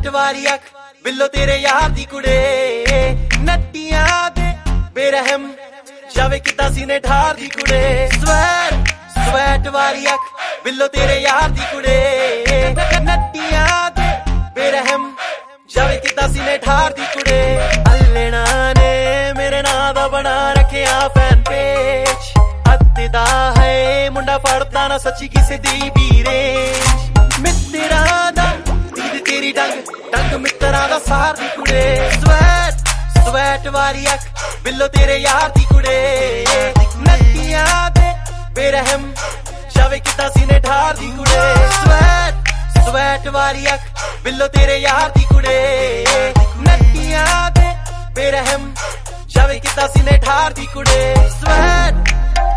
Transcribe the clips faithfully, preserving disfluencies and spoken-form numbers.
वाली अख बिल्लो तेरे यार दी कुड़े नट्टियां दे बेरहम जावे किता सीने ठार दी कुड़े स्वैट स्वैट वाली अख बिल्लो तेरे यार दी कुड़े नट्टियां दे बेरहम जावे किता सीने ठार दी कुड़े अल्लेना ने मेरे नां दा बना रखिया फैन पेज अत्तेदा है मुंडा फड़दा ना सच्ची किसे दी बीरे मित्तरा दा दीद तेरी डंग डंग मित्तरा दा सार दी कुड़े स्वैट स्वैट वाली अख बिल्लो तेरे यार दी कुड़े नट्टियां दे बेरहम जावे किता सीने ठार दी कुड़े स्वैट स्वैट वाली अख बिल्लो तेरे यार दी कुड़े नट्टियां दे बेरहम जावे किता सीने ठार दी कुड़े स्वैट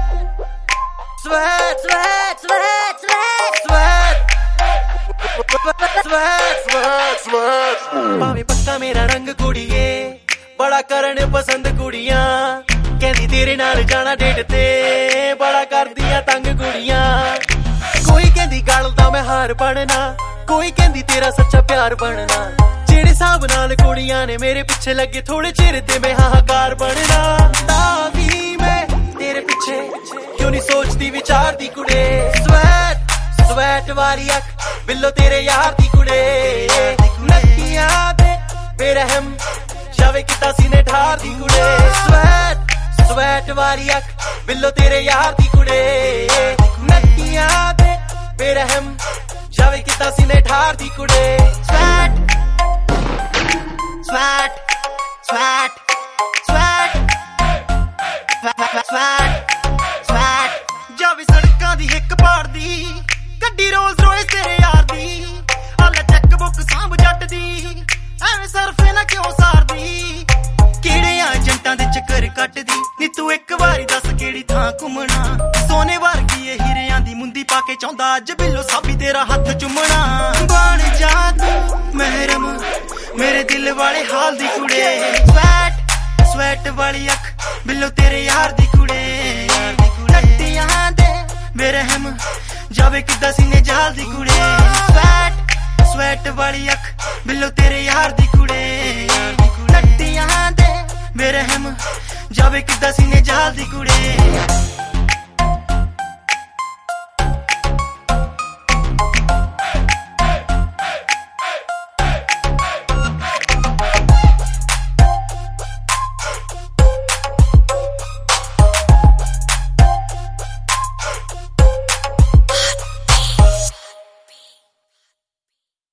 स्वैट स्वैट स्वैट स्वैट स्वैट स्वैट स्वैट भावे पक्का मेरा रंग कुड़िए बड़ा करन पसंद कुड़ियां कहंदी तेरे नाल जाना डेट ते बड़ा करदियां तंग कुड़ियां कोई कहंदी गल दा मैं हार बनना कोई कहंदी तेरा सच्चा प्यार बनना जेड़े हिसाब नाल कुड़ियां ने मेरे पीछे लगे थोड़े चिर ते मैं हाहाकार बनना तावी मैं तेरे पीछे क्यों नहीं सोचती विचार दी कुड़े स्वैट स्वैट वाली अख बिल्लो तेरे यार दी कुड़े नट्टियां दे बेरहम जावे किता सीने ठार दी कुड़े स्वैट स्वैट वाली अख बिल्लो तेरे यार दी कुड़े नट्टियां दे बेरहम जावे किता सीने ठार दी कुड़े स्वैट स्वैट स्वैट स्वैट स्वैट स्वैट जावे सड़कां दी हिक पाड़ दी गड्डी रोल्स रॉयस तेरे यार दी आला चेक बुक सांभ जट दी ਐਵੇਂ ਸਰਫੇ ਨਾ ਕਿਉਂ ਸਾਰਦੀ ਕਿਹੜੇ ਏਜੰਟਾਂ ਦੇ ਚੱਕਰ ਕੱਟਦੀ ਨੀ ਤੂੰ ਇੱਕ ਵਾਰੀ ਦੱਸ ਕਿਹੜੀ ਥਾਂ ਘੁੰਮਣਾ ਸੋਨੇ ਵਰਗੀ ਇਹ ਹੀਰਿਆਂ ਦੀ ਮੁੰਦੀ ਪਾ ਕੇ ਚਾਹੁੰਦਾ ਅੱਜ ਬਿੱਲੋ ਸਾਬੀ ਤੇਰਾ ਹੱਥ ਚੁੰਮਣਾ ਬਣ ਜਾ ਤੂੰ ਮਹਿਰਮ ਮੇਰੇ ਦਿਲ ਵਾਲੇ ਹਾਲ ਦੀ ਕੁੜੇ ਸਵੈਟ ਸਵੈਟ ਵਾਲੀ ਅੱਖ ਬਿੱਲੋ ਤੇਰੇ ਯਾਰ ਦੀ ਕੁੜੇ ਨੱਟੀਆਂ ਦੇ ਬੇਰਹਿਮ ਜਾਵੇ ਕਿੱਦਾਂ ਸੀਨੇ ਜਾਲ ਦੀ ਕੁੜੇ ਸਵੈਟ स्वैट वाली अख बिल्लो तेरे यार दी कुड़े नट्टियां दे बेरहम जावे किदा सीने जाल दी कुड़े।